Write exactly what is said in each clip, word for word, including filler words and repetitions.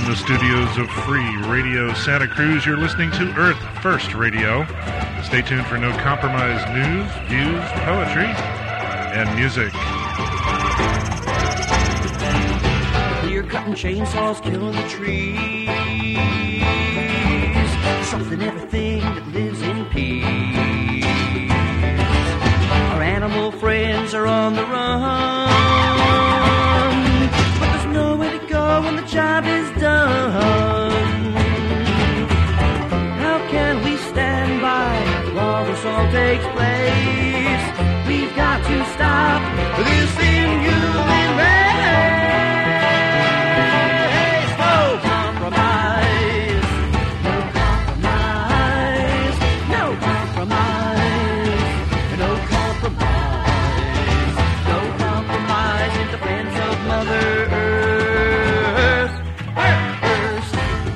the studios of Free Radio Santa Cruz, you're listening to Earth First Radio. Stay tuned for no compromise news, views, poetry, and music. Clear cutting chainsaws killing the trees, something everything that lives in peace. Our animal friends are on the run, but there's nowhere to go when the job is done. How can we stand by while this all takes place? We've got to stop this inhuman race. No compromise, no compromise, no compromise, no compromise, no compromise in defense of Mother Earth. Earth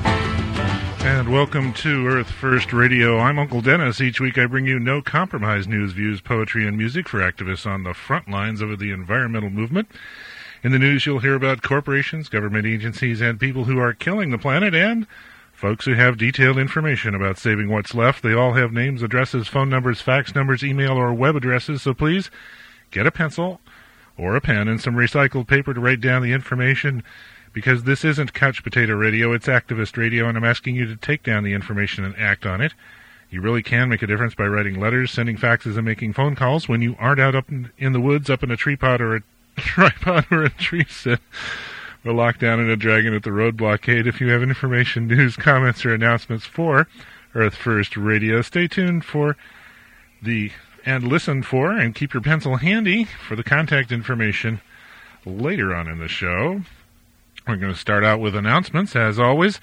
First. And welcome to Earth First Radio. I'm Uncle Dennis. Each week I bring you no compromise news, views, poetry, and music for activists on the front lines of the environmental movement. In the news, you'll hear about corporations, government agencies, and people who are killing the planet, and folks who have detailed information about saving what's left. They all have names, addresses, phone numbers, fax numbers, email, or web addresses, so please get a pencil or a pen and some recycled paper to write down the information, because this isn't couch potato radio, it's activist radio, and I'm asking you to take down the information and act on it. You really can make a difference by writing letters, sending faxes, and making phone calls when you aren't out up in, in the woods, up in a tree pod or a tripod or a tree sit, or locked down in a dragon at the road blockade. If you have information, news, comments, or announcements for Earth First Radio, stay tuned for the, and listen for, and keep your pencil handy for the contact information later on in the show. We're going to start out with announcements, as always.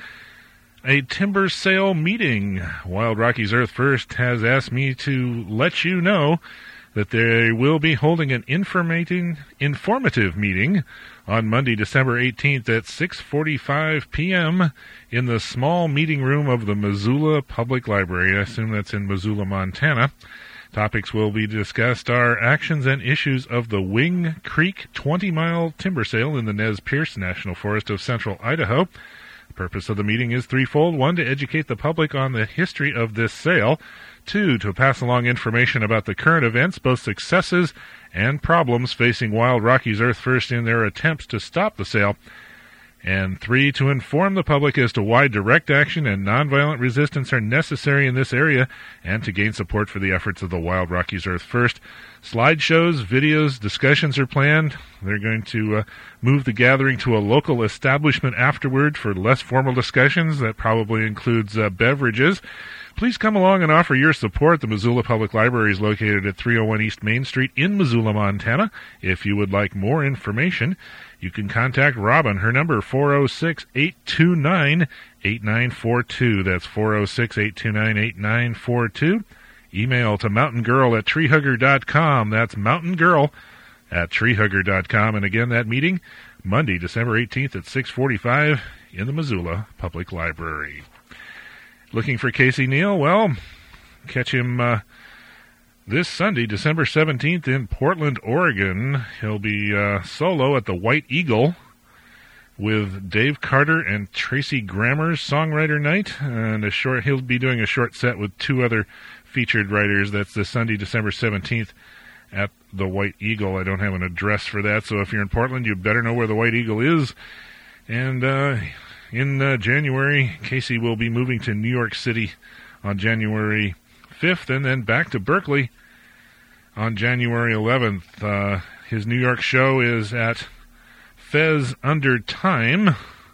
A timber sale meeting. Wild Rockies Earth First has asked me to let you know that they will be holding an informating, informative meeting on Monday, December eighteenth at six forty-five p.m. in the small meeting room of the Missoula Public Library. I assume that's in Missoula, Montana. Topics will be discussed are actions and issues of the Wing Creek twenty-mile timber sale in the Nez Perce National Forest of central Idaho. The purpose of the meeting is threefold. One, to educate the public on the history of this sale. Two, to pass along information about the current events, both successes and problems facing Wild Rockies Earth First in their attempts to stop the sale. And three, to inform the public as to why direct action and nonviolent resistance are necessary in this area, and to gain support for the efforts of the Wild Rockies Earth First. Slideshows, videos, discussions are planned. They're going to uh, move the gathering to a local establishment afterward for less formal discussions. That probably includes uh, beverages. Please come along and offer your support. The Missoula Public Library is located at three oh one East Main Street in Missoula, Montana. If you would like more information, you can contact Robin. Her number, four oh six, eight two nine, eight nine four two. That's four oh six, eight two nine, eight nine four two. Email to mountain girl at tree hugger dot com. That's mountain girl at tree hugger dot com. And again, that meeting, Monday, December eighteenth at six forty-five in the Missoula Public Library. Looking for Casey Neal? Well, catch him uh, this Sunday, December seventeenth in Portland, Oregon. He'll be uh, solo at the White Eagle with Dave Carter and Tracy Grammer's Songwriter Night. And a short, he'll be doing a short set with two other featured writers. That's this Sunday, December seventeenth at the White Eagle. I don't have an address for that, so if you're in Portland, you better know where the White Eagle is. And uh, in uh, January, Casey will be moving to New York City on January fifth, and then back to Berkeley on January eleventh. Uh, his New York show is at Fez Under Time.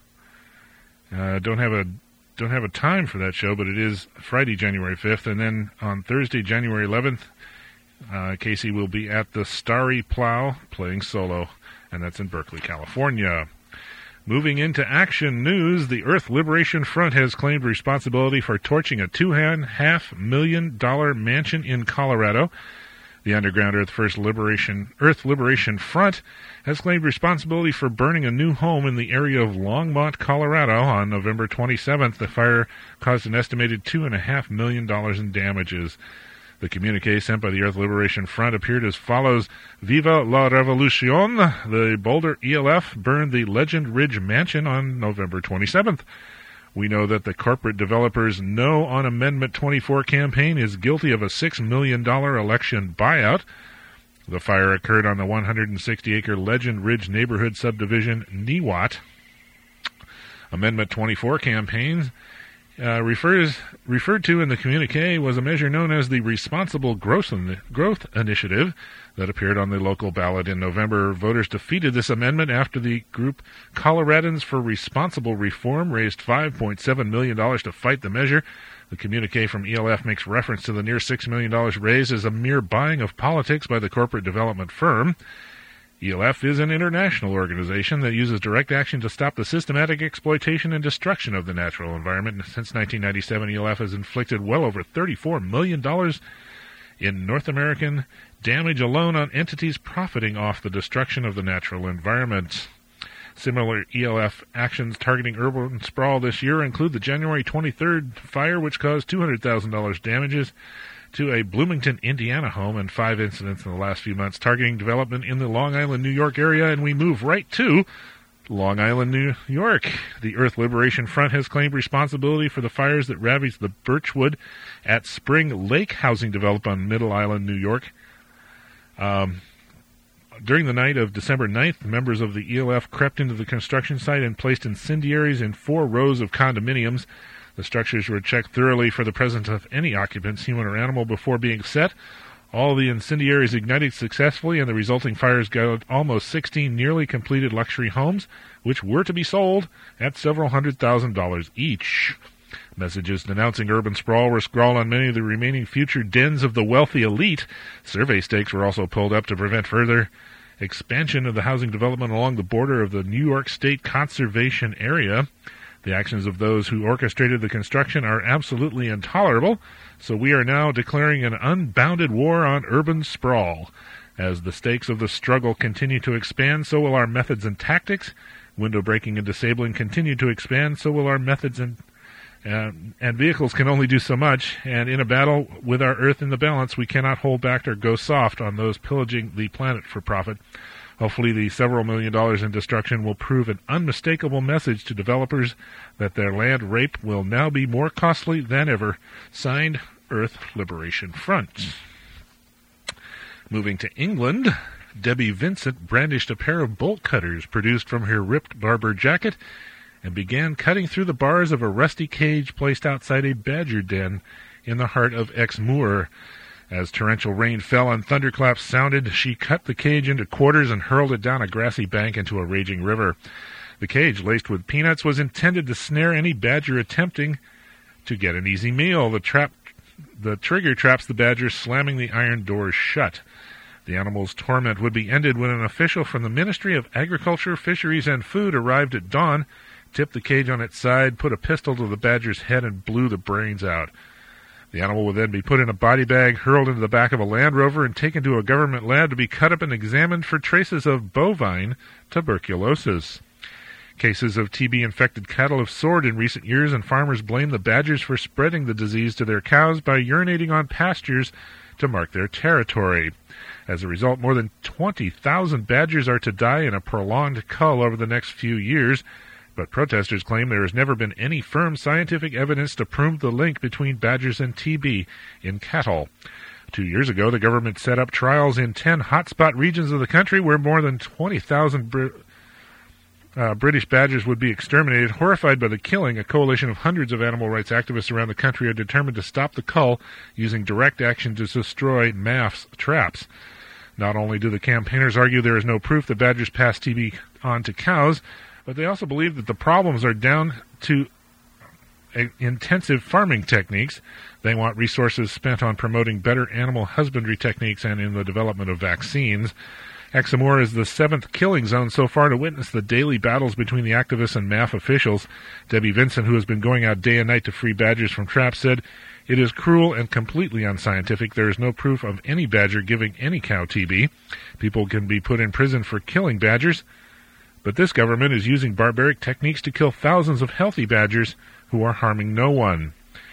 Uh, don't have a don't have a time for that show, but it is Friday, January fifth, and then on Thursday, January eleventh, uh, Casey will be at the Starry Plow playing solo, and that's in Berkeley, California. Moving into action news, the Earth Liberation Front has claimed responsibility for torching a two and a half million dollar mansion in Colorado. The underground Earth First Liberation Earth Liberation Front has claimed responsibility for burning a new home in the area of Longmont, Colorado. On November twenty-seventh, the fire caused an estimated two and a half million dollars in damages. The communique sent by the Earth Liberation Front appeared as follows. Viva la Revolution! The Boulder E L F burned the Legend Ridge Mansion on November twenty-seventh. We know that the corporate developers' No on Amendment twenty-four campaign is guilty of a six million dollars election buyout. The fire occurred on the one hundred sixty acre Legend Ridge neighborhood subdivision, Niwot. Amendment twenty-four campaigns uh, refers referred to in the communique was a measure known as the Responsible Growth, In- Growth Initiative that appeared on the local ballot in November. Voters defeated this amendment after the group Coloradans for Responsible Reform raised five point seven million dollars to fight the measure. The communique from E L F makes reference to the near six million dollars raised as a mere buying of politics by the corporate development firm. E L F is an international organization that uses direct action to stop the systematic exploitation and destruction of the natural environment. Since nineteen ninety-seven, E L F has inflicted well over thirty-four million dollars in North American damage alone on entities profiting off the destruction of the natural environment. Similar E L F actions targeting urban sprawl this year include the January twenty-third fire, which caused two hundred thousand dollars damages to a Bloomington, Indiana home, and five incidents in the last few months targeting development in the Long Island, New York area. And we move right to Long Island, New York. The Earth Liberation Front has claimed responsibility for the fires that ravaged the Birchwood at Spring Lake housing development on Middle Island, New York. Um, during the night of December ninth, members of the E L F crept into the construction site and placed incendiaries in four rows of condominiums. The structures were checked thoroughly for the presence of any occupants, human or animal, before being set. All the incendiaries ignited successfully, and the resulting fires got almost sixteen nearly completed luxury homes, which were to be sold at several hundred thousand dollars each. Messages denouncing urban sprawl were scrawled on many of the remaining future dens of the wealthy elite. Survey stakes were also pulled up to prevent further expansion of the housing development along the border of the New York State Conservation Area. The actions of those who orchestrated the construction are absolutely intolerable, so we are now declaring an unbounded war on urban sprawl. As the stakes of the struggle continue to expand, so will our methods and tactics. Window breaking and disabling continue to expand, so will our methods and uh, and vehicles can only do so much, and in a battle with our Earth in the balance, we cannot hold back or go soft on those pillaging the planet for profit. Hopefully the several million dollars in destruction will prove an unmistakable message to developers that their land rape will now be more costly than ever. Signed, Earth Liberation Front. Moving to England, Debbie Vincent brandished a pair of bolt cutters produced from her ripped Barber jacket and began cutting through the bars of a rusty cage placed outside a badger den in the heart of Exmoor. As torrential rain fell and thunderclaps sounded, she cut the cage into quarters and hurled it down a grassy bank into a raging river. The cage, laced with peanuts, was intended to snare any badger attempting to get an easy meal. The trap, the trigger traps the badger, slamming the iron doors shut. The animal's torment would be ended when an official from the Ministry of Agriculture, Fisheries, and Food arrived at dawn, tipped the cage on its side, put a pistol to the badger's head, and blew the brains out. The animal would then be put in a body bag, hurled into the back of a Land Rover, and taken to a government lab to be cut up and examined for traces of bovine tuberculosis. Cases of T B-infected cattle have soared in recent years, and farmers blame the badgers for spreading the disease to their cows by urinating on pastures to mark their territory. As a result, more than twenty thousand badgers are to die in a prolonged cull over the next few years, but protesters claim there has never been any firm scientific evidence to prove the link between badgers and T B in cattle. Two years ago, the government set up trials in ten hotspot regions of the country where more than twenty thousand Br- uh, British badgers would be exterminated. Horrified by the killing, a coalition of hundreds of animal rights activists around the country are determined to stop the cull using direct action to destroy M A F's traps. Not only do the campaigners argue there is no proof that badgers pass T B on to cows, but they also believe that the problems are down to a, intensive farming techniques. They want resources spent on promoting better animal husbandry techniques and in the development of vaccines. Exmoor is the seventh killing zone so far to witness the daily battles between the activists and M A F officials. Debbie Vincent, who has been going out day and night to free badgers from traps, said, "It is cruel and completely unscientific. There is no proof of any badger giving any cow T B. People can be put in prison for killing badgers, but this government is using barbaric techniques to kill thousands of healthy badgers who are harming no one."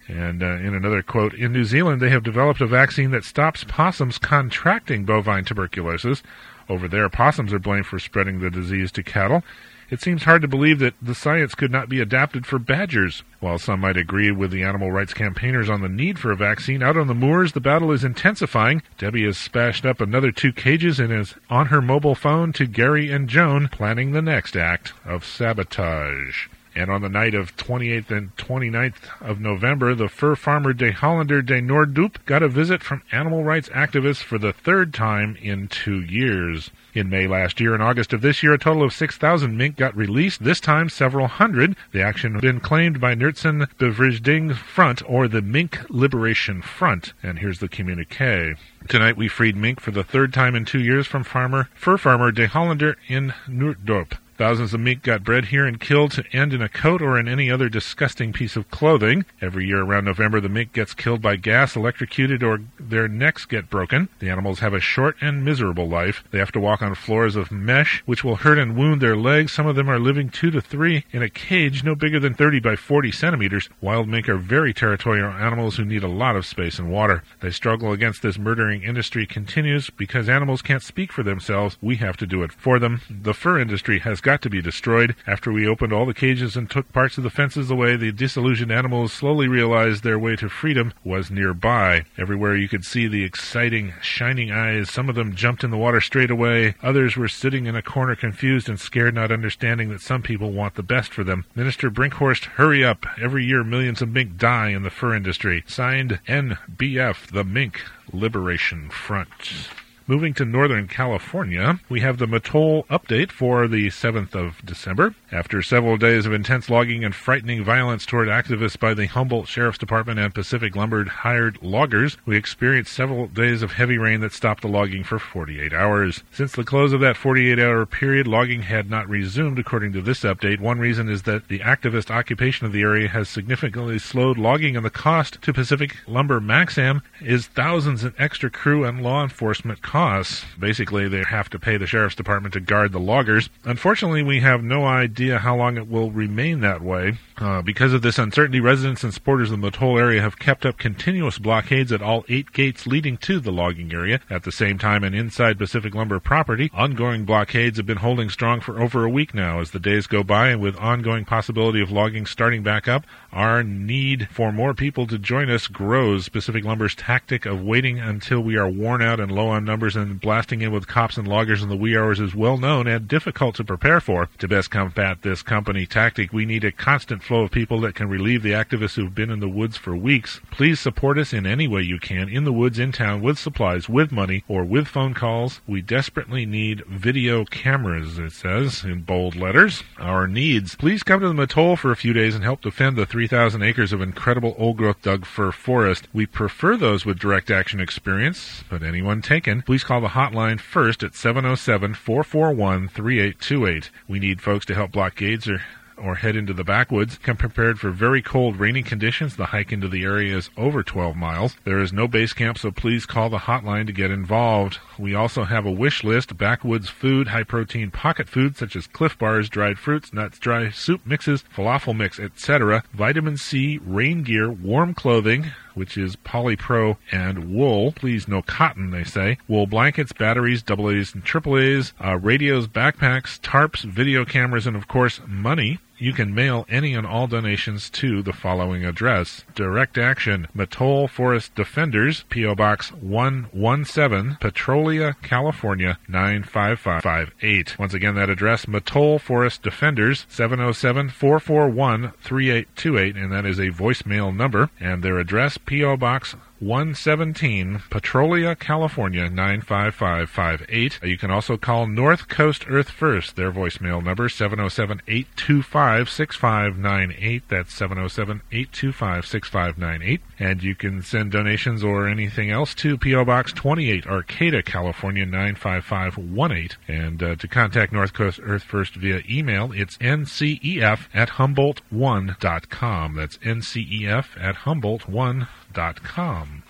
And uh, in another quote, in New Zealand, they have developed a vaccine that stops possums contracting bovine tuberculosis. Over there, possums are blamed for spreading the disease to cattle. It seems hard to believe that the science could not be adapted for badgers. While some might agree with the animal rights campaigners on the need for a vaccine, out on the moors, the battle is intensifying. Debbie has spashed up another two cages and is on her mobile phone to Gary and Joan, planning the next act of sabotage. And on the night of twenty-eighth and twenty-ninth of November, the fur farmer De Hollander de Noordup got a visit from animal rights activists for the third time in two years. In May last year and August of this year, a total of six thousand mink got released, this time several hundred. The action has been claimed by Nurtsen Bevrijding Front, or the Mink Liberation Front. And here's the communique. Tonight we freed mink for the third time in two years from farmer, fur farmer De Hollander in Noordup. Thousands of mink got bred here and killed to end in a coat or in any other disgusting piece of clothing. Every year around November, the mink gets killed by gas, electrocuted, or their necks get broken. The animals have a short and miserable life. They have to walk on floors of mesh, which will hurt and wound their legs. Some of them are living two to three in a cage no bigger than thirty by forty centimeters. Wild mink are very territorial animals who need a lot of space and water. They struggle against this murdering industry continues because animals can't speak for themselves. We have to do it for them. The fur industry has got to be destroyed. After we opened all the cages and took parts of the fences away, the disillusioned animals slowly realized their way to freedom was nearby. Everywhere you could see the exciting, shining eyes. Some of them jumped in the water straight away. Others were sitting in a corner confused and scared, not understanding that some people want the best for them. Minister Brinkhorst, hurry up. Every year millions of mink die in the fur industry. Signed, N B F, the Mink Liberation Front. Moving to Northern California, we have the Mattole update for the seventh of December. After several days of intense logging and frightening violence toward activists by the Humboldt Sheriff's Department and Pacific Lumber hired loggers, we experienced several days of heavy rain that stopped the logging for forty-eight hours. Since the close of that forty-eight hour period, logging had not resumed, according to this update. One reason is that the activist occupation of the area has significantly slowed logging, and the cost to Pacific Lumber Maxam is thousands in extra crew and law enforcement costs. Costs. Basically, they have to pay the Sheriff's Department to guard the loggers. Unfortunately, we have no idea how long it will remain that way. Uh, because of this uncertainty, residents and supporters of the Mattole area have kept up continuous blockades at all eight gates leading to the logging area. At the same time, and inside Pacific Lumber property, ongoing blockades have been holding strong for over a week now. As the days go by, and with ongoing possibility of logging starting back up, our need for more people to join us grows. Pacific Lumber's tactic of waiting until we are worn out and low on numbers and blasting in with cops and loggers in the wee hours is well known and difficult to prepare for. To best combat this company tactic, we need a constant flow of people that can relieve the activists who've been in the woods for weeks. Please support us in any way you can, in the woods, in town, with supplies, with money, or with phone calls. We desperately need video cameras, it says in bold letters. Our needs. Please come to the Mattole for a few days and help defend the three thousand acres of incredible old-growth Doug fir forest. We prefer those with direct action experience, but anyone taken, please call the hotline first at seven oh seven, four four one, three eight two eight. We need folks to help blockades or or head into the backwoods. Come prepared for very cold, rainy conditions. The hike into the area is over twelve miles. There is no base camp, so please call the hotline to get involved. We also have a wish list: backwoods food, high-protein pocket food such as Cliff Bars, dried fruits, nuts, dry soup mixes, falafel mix, et cetera, vitamin C, rain gear, warm clothing, which is polypro, and wool. Please, no cotton, they say. Wool blankets, batteries, double A's and triple A's, uh, radios, backpacks, tarps, video cameras, and, of course, money. You can mail any and all donations to the following address: Direct Action, Mattole Forest Defenders, P O Box one one seven, Petrolia, California, nine five five five eight. Once again, that address, Mattole Forest Defenders, seven oh seven, four four one, three eight two eight, and that is a voicemail number. And their address, P O Box one seventeen, Petrolia, California, nine five five five eight. You can also call North Coast Earth First. Their voicemail number, seven oh seven, eight two five, six five nine eight. That's seven oh seven, eight two five, six five nine eight. And you can send donations or anything else to P O Box twenty-eight, Arcata, California, nine five five one eight. And uh, to contact North Coast Earth First via email, it's N C E F at Humboldt one dot com. That's N C E F at Humboldt one dot com.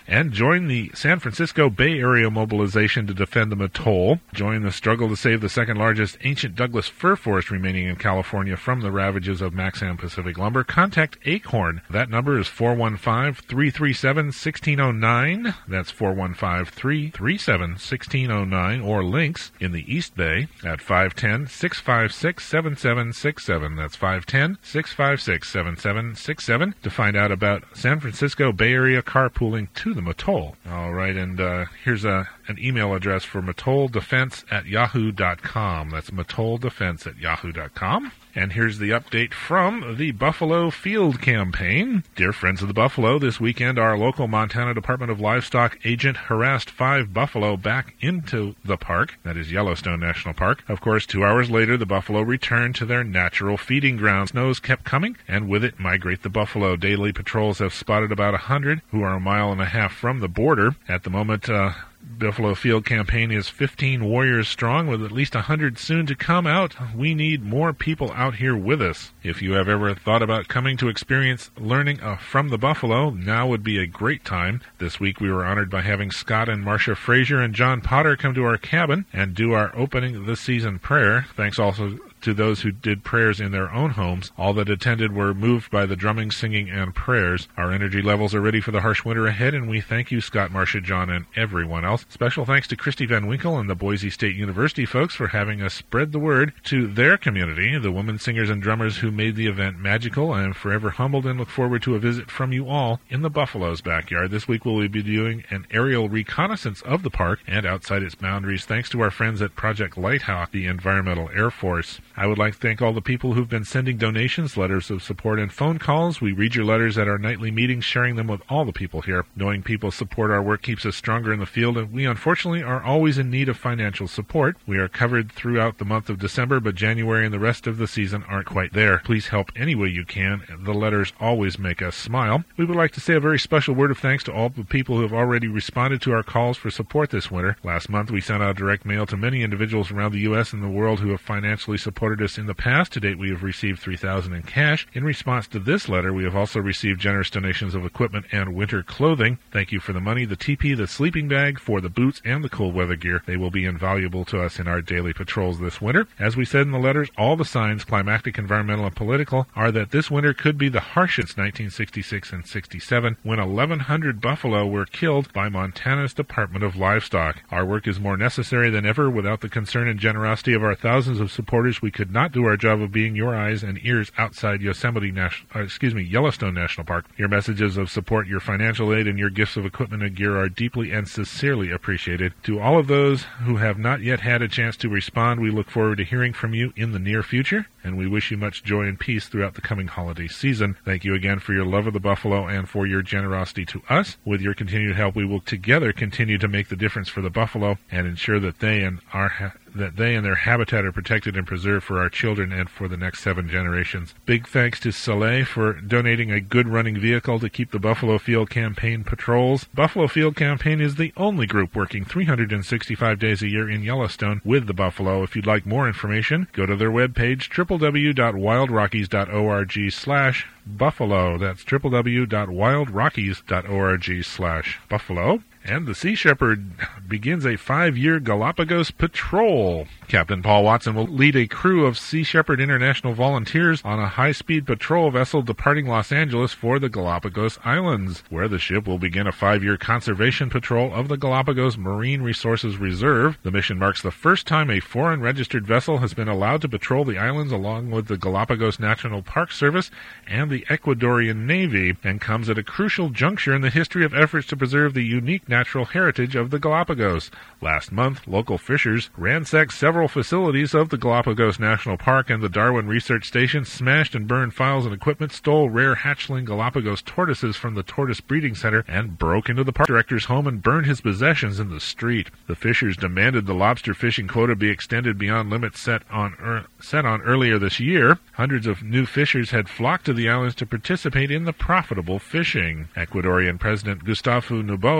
And join the San Francisco Bay Area mobilization to defend the Mattole. Join the struggle to save the second-largest ancient Douglas fir forest remaining in California from the ravages of Maxam Pacific Lumber. Contact Acorn. That number is four one five, three three seven, one six zero nine. That's four one five, three three seven, one six zero nine. Or Links in the East Bay at five one zero, six five six, seven seven six seven. That's five one zero, six five six, seven seven six seven to find out about San Francisco Bay Area carpooling to the Mattole. All right, and uh, here's a, an email address for Mattole Defense at yahoo dot com. That's Mattole Defense at yahoo dot com. And here's the update from the Buffalo Field Campaign. Dear friends of the Buffalo, this weekend our local Montana Department of Livestock agent harassed five buffalo back into the park, that is Yellowstone National Park. Of course, two hours later, the buffalo returned to their natural feeding grounds. Snows kept coming, and with it migrate the buffalo. Daily patrols have spotted about a hundred who are a mile and a half from the border. At the moment, uh, Buffalo Field Campaign is fifteen warriors strong, with at least one hundred soon to come out. We need more people out here with us. If you have ever thought about coming to experience learning uh, from the buffalo, now would be a great time. This week we were honored by having Scott and Marcia Frazier and John Potter come to our cabin and do our opening this season prayer. Thanks also to those who did prayers in their own homes. All that attended were moved by the drumming, singing, and prayers. Our energy levels are ready for the harsh winter ahead, and we thank you, Scott, Marcia, John, and everyone else. Special thanks to Christy Van Winkle and the Boise State University folks for having us spread the word to their community, the women singers and drummers who made the event magical. I am forever humbled and look forward to a visit from you all in the Buffalo's backyard. This week we'll be doing an aerial reconnaissance of the park and outside its boundaries, thanks to our friends at Project Lighthawk, the Environmental Air Force. I would like to thank all the people who've been sending donations, letters of support, and phone calls. We read your letters at our nightly meetings, sharing them with all the people here. Knowing people support our work keeps us stronger in the field, and we unfortunately are always in need of financial support. We are covered throughout the month of December, but January and the rest of the season aren't quite there. Please help any way you can. The letters always make us smile. We would like to say a very special word of thanks to all the people who have already responded to our calls for support this winter. Last month, we sent out direct mail to many individuals around the U S and the world who have financially supported us in the past. To date, we have received three thousand dollars in cash. In response to this letter, we have also received generous donations of equipment and winter clothing. Thank you for the money, the teepee, the sleeping bag, for the boots, and the cold weather gear. They will be invaluable to us in our daily patrols this winter. As we said in the letters, all the signs, climatic, environmental, and political, are that this winter could be the harshest nineteen sixty-six and sixty-seven, when eleven hundred buffalo were killed by Montana's Department of Livestock. Our work is more necessary than ever. Without the concern and generosity of our thousands of supporters, we could not do our job of being your eyes and ears outside Yosemite National, uh, excuse me, Yellowstone National Park. Your messages of support, your financial aid, and your gifts of equipment and gear are deeply and sincerely appreciated. To all of those who have not yet had a chance to respond, we look forward to hearing from you in the near future, and we wish you much joy and peace throughout the coming holiday season. Thank you again for your love of the buffalo and for your generosity to us. With your continued help, we will together continue to make the difference for the buffalo and ensure that they and our ha- that they and their habitat are protected and preserved for our children and for the next seven generations. Big thanks to Soleil for donating a good running vehicle to keep the Buffalo Field Campaign patrols. Buffalo Field Campaign is the only group working three hundred sixty-five days a year in Yellowstone with the buffalo. If you'd like more information, go to their webpage, w w w dot wild rockies dot org slash buffalo. That's w w w dot wild rockies dot org slash buffalo. And the Sea Shepherd begins a five-year Galapagos patrol. Captain Paul Watson will lead a crew of Sea Shepherd International volunteers on a high-speed patrol vessel departing Los Angeles for the Galapagos Islands, where the ship will begin a five-year conservation patrol of the Galapagos Marine Resources Reserve. The mission marks the first time a foreign registered vessel has been allowed to patrol the islands along with the Galapagos National Park Service and the Ecuadorian Navy, and comes at a crucial juncture in the history of efforts to preserve the unique natural heritage of the Galapagos. Last month, local fishers ransacked several facilities of the Galapagos National Park and the Darwin Research Station, smashed and burned files and equipment, stole rare hatchling Galapagos tortoises from the Tortoise Breeding Center, and broke into the park director's home and burned his possessions in the street. The fishers demanded the lobster fishing quota be extended beyond limits set on er, set on earlier this year. Hundreds of new fishers had flocked to the islands to participate in the profitable fishing. Ecuadorian President Gustavo Noboa has issued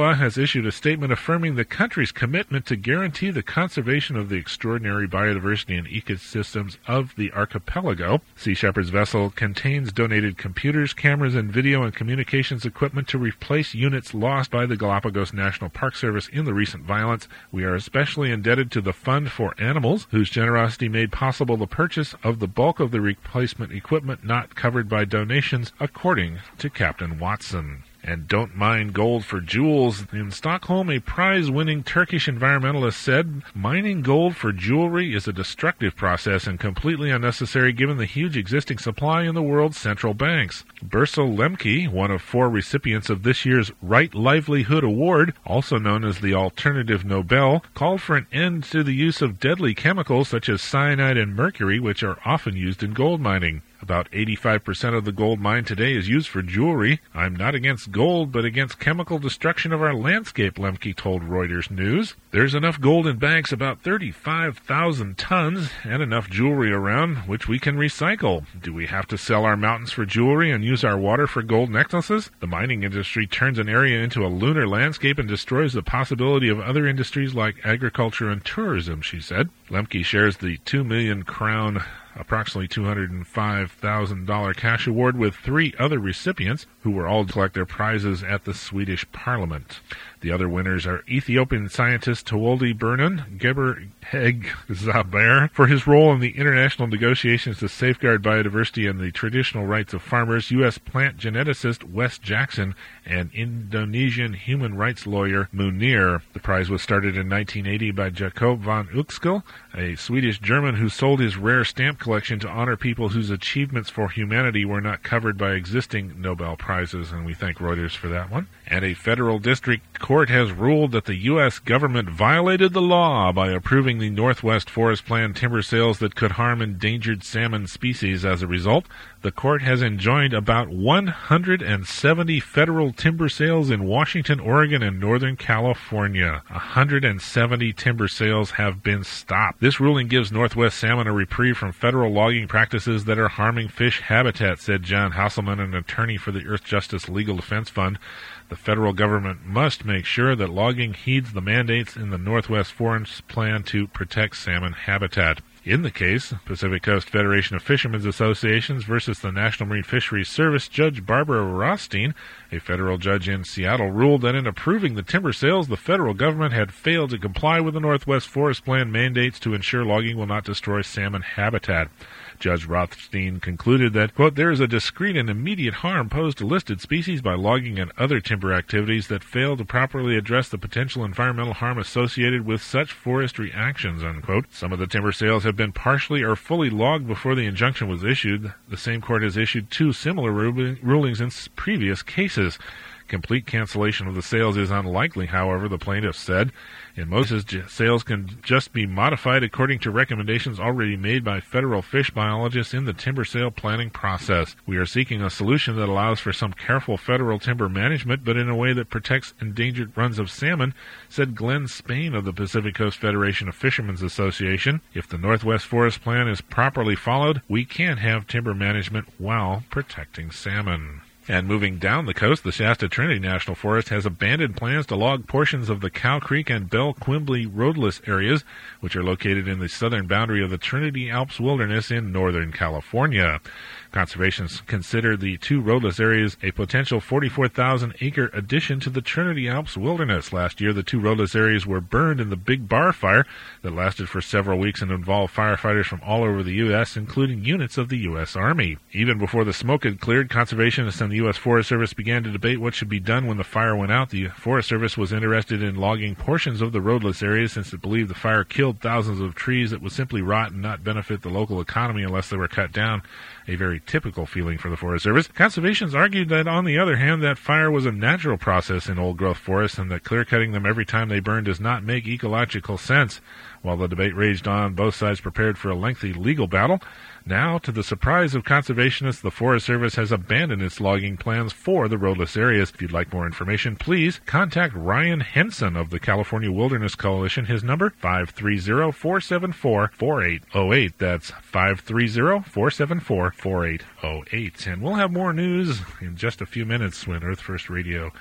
issued a statement affirming the country's commitment to guarantee the conservation of the extraordinary biodiversity and ecosystems of the archipelago. Sea Shepherd's vessel contains donated computers, cameras, and video and communications equipment to replace units lost by the Galapagos National Park Service in the recent violence. We are especially indebted to the Fund for Animals, whose generosity made possible the purchase of the bulk of the replacement equipment not covered by donations, according to Captain Watson. And don't mine gold for jewels. In Stockholm, a prize-winning Turkish environmentalist said, mining gold for jewelry is a destructive process and completely unnecessary given the huge existing supply in the world's central banks. Bersel Lemke, one of four recipients of this year's Right Livelihood Award, also known as the Alternative Nobel, called for an end to the use of deadly chemicals such as cyanide and mercury, which are often used in gold mining. About eighty-five percent of the gold mined today is used for jewelry. I'm not against gold, but against chemical destruction of our landscape, Lemke told Reuters News. There's enough gold in banks, about thirty-five thousand tons, and enough jewelry around, which we can recycle. Do we have to sell our mountains for jewelry and use our water for gold necklaces? The mining industry turns an area into a lunar landscape and destroys the possibility of other industries like agriculture and tourism, she said. Lemke shares the two million crown approximately two hundred five thousand dollars cash award with three other recipients who were all to collect their prizes at the Swedish Parliament. The other winners are Ethiopian scientist Tewolde Burnham, Geber Heg Zaber, for his role in the international negotiations to safeguard biodiversity and the traditional rights of farmers, U S plant geneticist Wes Jackson, and Indonesian human rights lawyer Munir. The prize was started in nineteen eighty by Jacob van Uxkel, a Swedish-German who sold his rare stamp collection to honor people whose achievements for humanity were not covered by existing Nobel Prizes, and we thank Reuters for that one. And a federal district court has ruled that the U S government violated the law by approving the Northwest Forest Plan timber sales that could harm endangered salmon species. As a result, the court has enjoined about one hundred seventy federal timber sales in Washington, Oregon, and Northern California. one hundred seventy timber sales have been stopped. This ruling gives Northwest salmon a reprieve from federal logging practices that are harming fish habitat, said John Hasselman, an attorney for the Earth Justice Legal Defense Fund. The federal government must make sure that logging heeds the mandates in the Northwest Forest Plan to protect salmon habitat. In the case, Pacific Coast Federation of Fishermen's Associations versus the National Marine Fisheries Service, Judge Barbara Rothstein, a federal judge in Seattle, ruled that in approving the timber sales, the federal government had failed to comply with the Northwest Forest Plan mandates to ensure logging will not destroy salmon habitat. Judge Rothstein concluded that, quote, there is a discrete and immediate harm posed to listed species by logging and other timber activities that fail to properly address the potential environmental harm associated with such forestry actions, unquote. Some of the timber sales have been partially or fully logged before the injunction was issued. The same court has issued two similar rulings in previous cases. Complete cancellation of the sales is unlikely, however, the plaintiffs said. In most cases, sales can just be modified according to recommendations already made by federal fish biologists in the timber sale planning process. We are seeking a solution that allows for some careful federal timber management, but in a way that protects endangered runs of salmon, said Glenn Spain of the Pacific Coast Federation of Fishermen's Association. If the Northwest Forest Plan is properly followed, we can have timber management while protecting salmon. And moving down the coast, the Shasta Trinity National Forest has abandoned plans to log portions of the Cow Creek and Bell Quimbley roadless areas, which are located in the southern boundary of the Trinity Alps Wilderness in Northern California. Conservationists consider the two roadless areas a potential forty-four thousand acre addition to the Trinity Alps Wilderness. Last year, the two roadless areas were burned in the Big Bar Fire that lasted for several weeks and involved firefighters from all over the U S, including units of the U S Army. Even before the smoke had cleared, conservationists and the U S Forest Service began to debate what should be done when the fire went out. The Forest Service was interested in logging portions of the roadless areas since it believed the fire killed thousands of trees that would simply rot and not benefit the local economy unless they were cut down. A very typical feeling for the Forest Service. Conservationists argued that, on the other hand, that fire was a natural process in old-growth forests and that clear-cutting them every time they burned does not make ecological sense. While the debate raged on, both sides prepared for a lengthy legal battle. Now, to the surprise of conservationists, the Forest Service has abandoned its logging plans for the roadless areas. If you'd like more information, please contact Ryan Henson of the California Wilderness Coalition. His number, five three zero, four seven four, four eight zero eight. That's five three zero, four seven four, four eight zero eight. And we'll have more news in just a few minutes when Earth First Radio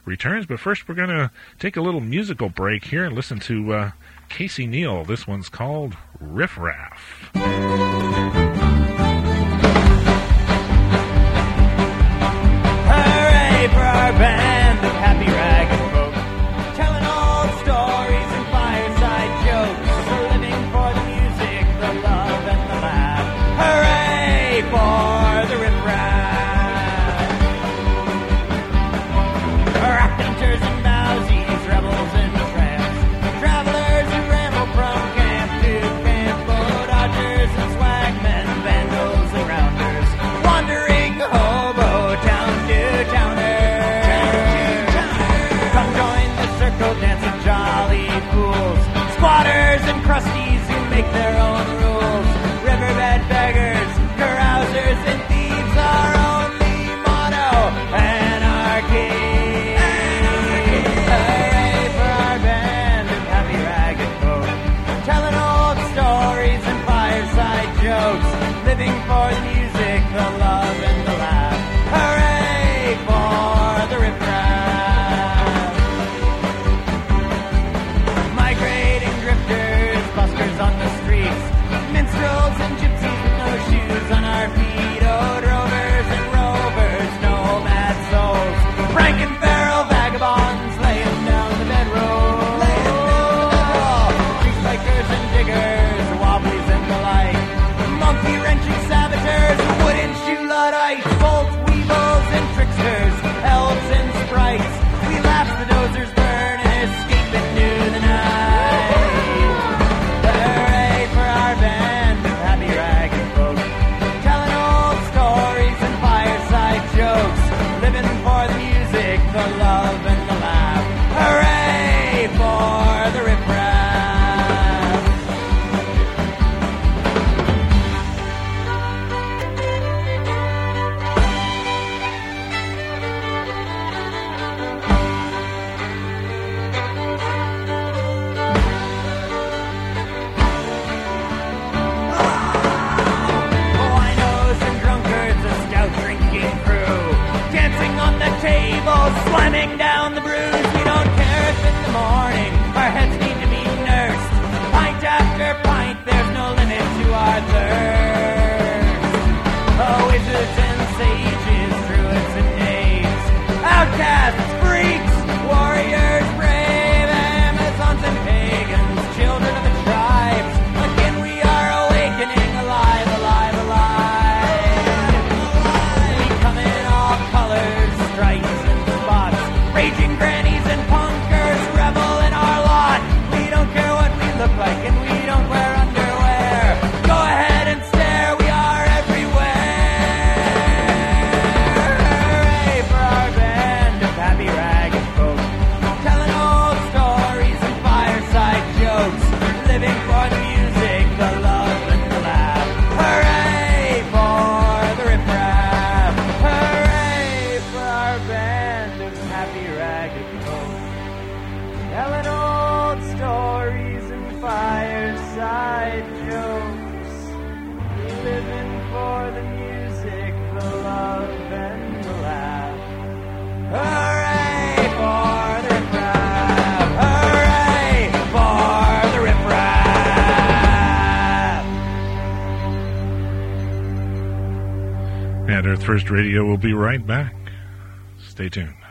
returns. But first, we're going to take a little musical break here and listen to uh, Casey Neal. This one's called Riff Raff. Hooray for our band of happy ragged folk, telling old stories and fireside jokes, living for the music, the love, and the laugh. Hooray for the Riff Raff. Rock hunters and bowsies, rebels and tramps, travelers who ramble from camp to camp, bow dodgers and swagmen, vandals and rounders, wandering hobo town to towners. Come join the circle dance of jolly fools, squatters and crusties who make their own rules, riverbed beggars, carousers and thieves, our only motto, anarchy. Hooray for our band of happy ragged folk, telling old stories and fireside jokes, living for the music, the love, and the laugh. Hooray for the Riff Raff. Migrating drifters, buskers on the streets, minstrels and gypsies with no shoes on our feet, oh, drovers and rovers, nomad souls, prank and feral vagabonds, laying down the bedroll, street bikers and diggers, wobblies and the like, monkey wrenching saboteurs, wooden shoe Luddites, bolt weevils and tricksters, elves and sprites. We laugh, the dozers burn, and escape into the night. Hooray for our band of happy ragged folk, telling old stories and fireside jokes, living for the music, the love, and the laugh. Hooray for the Riff Raff. Winos and drunkards, a stout drinking crew, dancing on the table, slamming down the brews. We don't care if in the morning our heads need to be nursed. Pint after pint, there's no limit to our thirst. Oh, wizards and sages, druids and knaves, outcasts, freaks, warriors, brave, Amazons and pagans, children of the tribes. Again we are awakening, alive, alive, alive. We come in all colors, stripes and spots, raging grannies and punkers, revel in our lot. We don't care what we look like and we don't wear underwear. Go ahead and stare, we are everywhere. Hooray for our band of happy ragged folk, telling old stories and fireside jokes, living for the music, the love, and the laugh. Hooray for the Riff Raff. Hooray for our band of happy ragged folk, telling old stories and fireside jokes, living for the music, the love, and the laugh. Hooray for the Riff Raff. Hooray for the Riff Raff. And Earth First Radio will be right back. Stay tuned.